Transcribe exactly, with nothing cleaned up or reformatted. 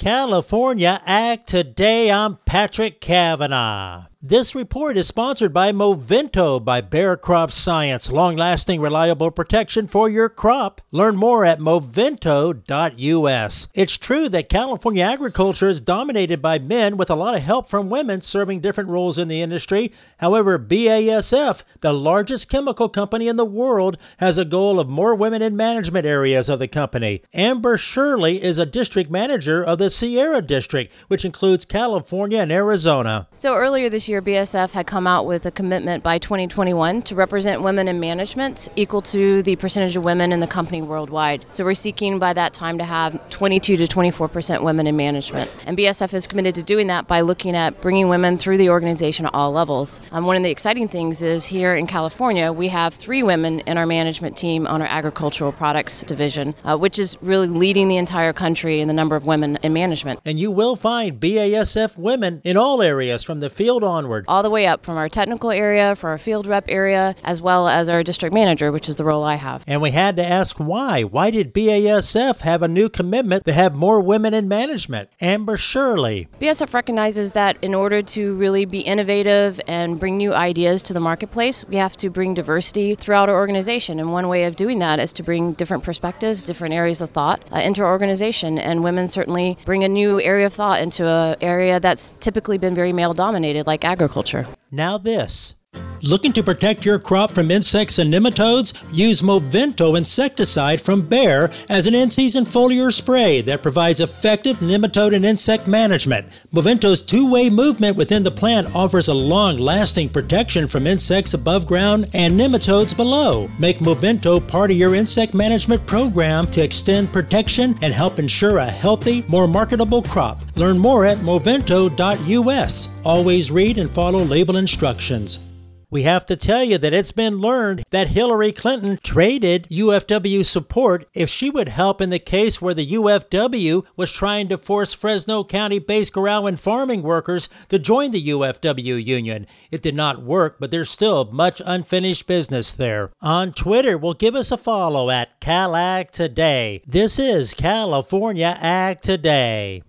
California Ag Today. I'm Patrick Cavanaugh. This report is sponsored by Movento by Bayer Crop Science, long-lasting, reliable protection for your crop. Learn more at movento dot U S. It's true that California agriculture is dominated by men with a lot of help from women serving different roles in the industry. However, B A S F, the largest chemical company in the world, has a goal of more women in management areas of the company. Amber Shirley is a district manager of the Sierra District, which includes California and Arizona. So earlier this year, B A S F had come out with a commitment by twenty twenty-one to represent women in management equal to the percentage of women in the company worldwide. So we're seeking by that time to have twenty-two to twenty-four percent women in management. And B A S F is committed to doing that by looking at bringing women through the organization at all levels. Um, one of the exciting things is here in California, we have three women in our management team on our agricultural products division, uh, which is really leading the entire country in the number of women in management. And you will find B A S F women in all areas from the field on. All the way up from our technical area, for our field rep area, as well as our district manager, which is the role I have. And we had to ask why. Why did B A S F have a new commitment to have more women in management? Amber Shirley. B A S F recognizes that in order to really be innovative and bring new ideas to the marketplace, we have to bring diversity throughout our organization. And one way of doing that is to bring different perspectives, different areas of thought uh, into our organization. And women certainly bring a new area of thought into an area that's typically been very male-dominated, like agriculture. Now this. Looking to protect your crop from insects and nematodes? Use Movento insecticide from Bayer as an in-season foliar spray that provides effective nematode and insect management. Movento's two-way movement within the plant offers a long-lasting protection from insects above ground and nematodes below. Make Movento part of your insect management program to extend protection and help ensure a healthy, more marketable crop. Learn more at movento dot U S. Always read and follow label instructions. We have to tell you that it's been learned that Hillary Clinton traded U F W support if she would help in the case where the U F W was trying to force Fresno County-based Gorawin farming workers to join the U F W union. It did not work, but there's still much unfinished business there. On Twitter, well, give us a follow at CalAg Today. This is California Ag Today.